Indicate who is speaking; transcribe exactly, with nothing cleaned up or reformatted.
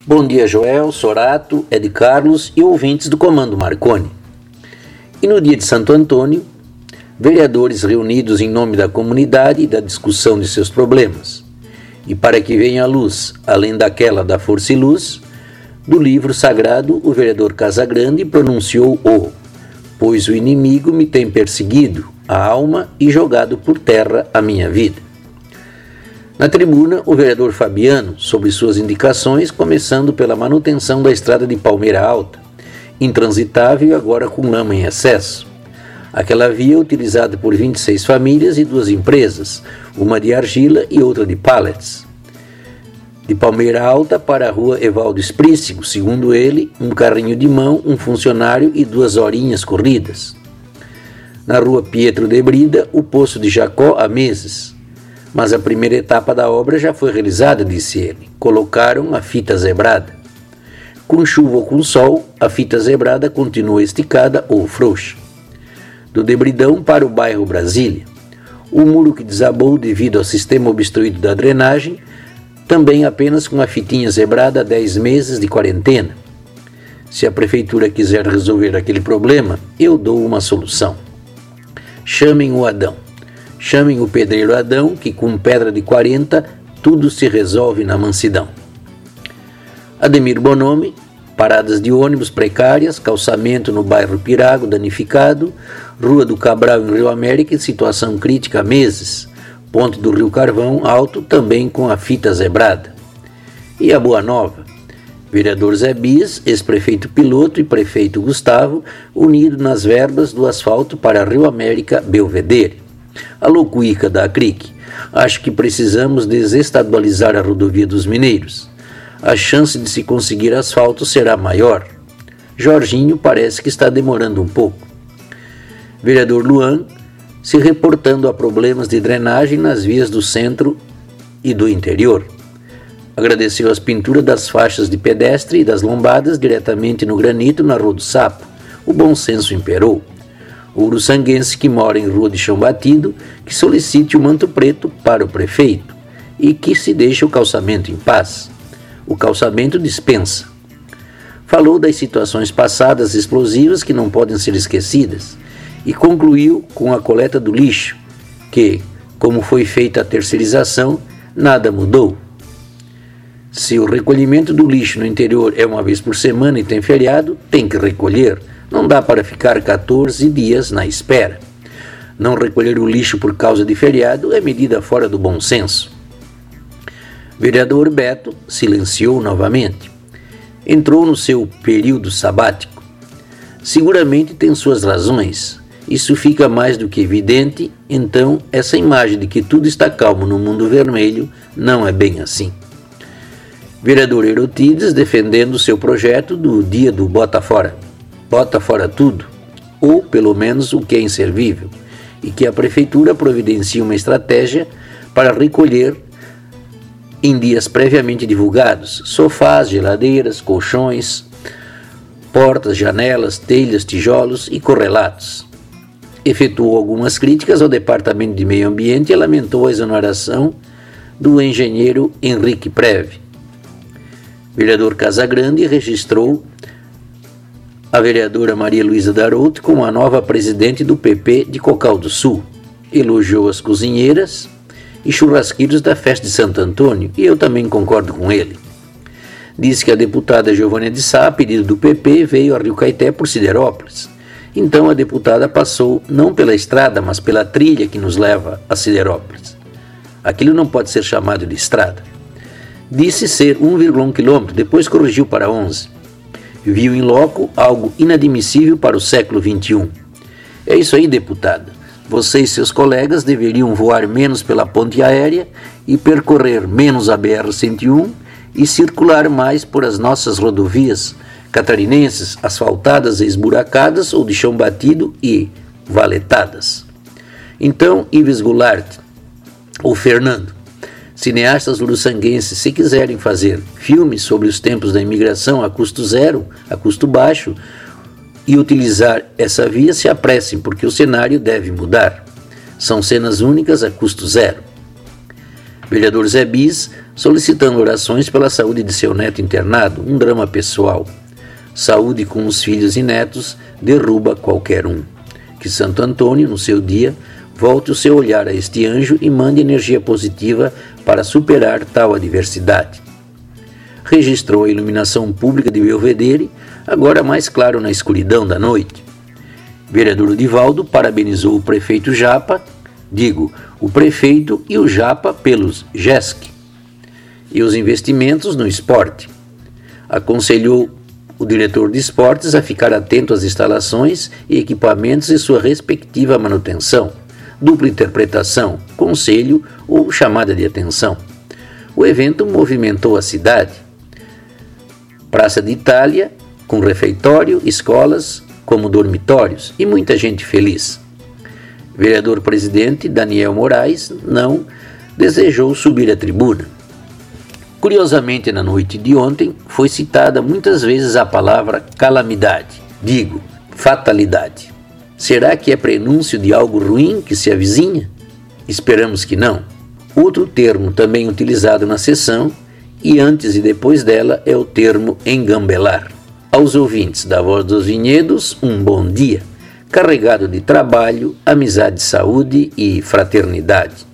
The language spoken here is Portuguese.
Speaker 1: Bom dia, Joel, Sorato, Ed Carlos e ouvintes do Comando Marconi. E no dia de Santo Antônio, vereadores reunidos em nome da comunidade e da discussão de seus problemas. E para que venha a luz, além daquela da força e luz, do livro sagrado, o vereador Casagrande pronunciou o pois o inimigo me tem perseguido a alma e jogado por terra a minha vida. Na tribuna, o vereador Fabiano, sobre suas indicações, começando pela manutenção da estrada de Palmeira Alta, intransitável e agora com lama em excesso. Aquela via utilizada por vinte e seis famílias e duas empresas, uma de argila e outra de pallets. De Palmeira Alta para a rua Evaldo Esprícigo, segundo ele, um carrinho de mão, um funcionário e duas horinhas corridas. Na rua Pietro de Brida, o Poço de Jacó há meses. Mas a primeira etapa da obra já foi realizada, disse ele. Colocaram a fita zebrada. Com chuva ou com sol, a fita zebrada continua esticada ou frouxa. Do Debridão para o bairro Brasília. O muro que desabou devido ao sistema obstruído da drenagem, também apenas com a fitinha zebrada há dez meses de quarentena. Se a prefeitura quiser resolver aquele problema, eu dou uma solução. Chamem o Adão. Chamem o pedreiro Adão, que com pedra de quarenta, tudo se resolve na mansidão. Ademir Bonomi, paradas de ônibus precárias, calçamento no bairro Pirago danificado, Rua do Cabral em Rio América em situação crítica há meses, ponte do Rio Carvão alto também com a fita zebrada. E a Boa Nova, vereador Zé Bis, ex-prefeito Piloto e prefeito Gustavo, unido nas verbas do asfalto para Rio América Belvedere. Alô, Cuíca da Acric, acho que precisamos desestadualizar a rodovia dos Mineiros. A chance de se conseguir asfalto será maior. Jorginho parece que está demorando um pouco. Vereador Luan, se reportando a problemas de drenagem nas vias do centro e do interior. Agradeceu as pinturas das faixas de pedestre e das lombadas diretamente no granito na Rua do Sapo. O bom senso imperou. O uruçanguense que mora em Rua de Chão Batido, que solicite o manto preto para o prefeito e que se deixe o calçamento em paz. O calçamento dispensa. Falou das situações passadas explosivas que não podem ser esquecidas e concluiu com a coleta do lixo, que, como foi feita a terceirização, nada mudou. Se o recolhimento do lixo no interior é uma vez por semana e tem feriado, tem que recolher. Não dá para ficar quatorze dias na espera. Não recolher o lixo por causa de feriado é medida fora do bom senso. Vereador Beto silenciou novamente. Entrou no seu período sabático. Seguramente tem suas razões. Isso fica mais do que evidente, então essa imagem de que tudo está calmo no mundo vermelho não é bem assim. Vereador Erotides defendendo seu projeto do dia do Bota Fora. Bota fora tudo, ou pelo menos o que é inservível, e que a prefeitura providencie uma estratégia para recolher em dias previamente divulgados sofás, geladeiras, colchões, portas, janelas, telhas, tijolos e correlatos. Efetuou algumas críticas ao Departamento de Meio Ambiente e lamentou a exoneração do engenheiro Henrique Preve. Vereador Casagrande registrou a vereadora Maria Luísa Darouto como a nova presidente do P P de Cocal do Sul. Elogiou as cozinheiras e churrasqueiros da festa de Santo Antônio, e eu também concordo com ele. Disse que a deputada Giovânia de Sá, a pedido do P P, veio a Rio Caeté por Siderópolis. Então a deputada passou não pela estrada, mas pela trilha que nos leva a Siderópolis. Aquilo não pode ser chamado de estrada. Disse ser um vírgula um quilômetro, depois corrigiu para onze. Viu em loco algo inadmissível para o século vinte e um. É isso aí, deputada. Você e seus colegas deveriam voar menos pela ponte aérea e percorrer menos a B R cento e um e circular mais por as nossas rodovias catarinenses, asfaltadas e esburacadas ou de chão batido e valetadas. Então, Ives Goulart ou Fernando, cineastas uruçanguenses, se quiserem fazer filmes sobre os tempos da imigração a custo zero, a custo baixo, e utilizar essa via, se apressem, porque o cenário deve mudar. São cenas únicas a custo zero. Vereador Zé Bis solicitando orações pela saúde de seu neto internado, um drama pessoal. Saúde com os filhos e netos derruba qualquer um. Que Santo Antônio, no seu dia, volte o seu olhar a este anjo e mande energia positiva para superar tal adversidade. Registrou a iluminação pública de Belvedere, agora mais claro na escuridão da noite. Vereador Divaldo parabenizou o prefeito Japa, digo, o prefeito e o Japa pelos G E S C e os investimentos no esporte. Aconselhou o diretor de esportes a ficar atento às instalações e equipamentos e sua respectiva manutenção, dupla interpretação, conselho ou chamada de atenção. O evento movimentou a cidade. Praça de Itália, com refeitório, escolas como dormitórios e muita gente feliz. Vereador presidente Daniel Moraes não desejou subir à tribuna. Curiosamente, na noite de ontem, foi citada muitas vezes a palavra calamidade, digo, fatalidade. Será que é prenúncio de algo ruim que se avizinha? Esperamos que não. Outro termo também utilizado na sessão, e antes e depois dela, é o termo engambelar. Aos ouvintes da Voz dos Vinhedos, um bom dia, carregado de trabalho, amizade, saúde e fraternidade.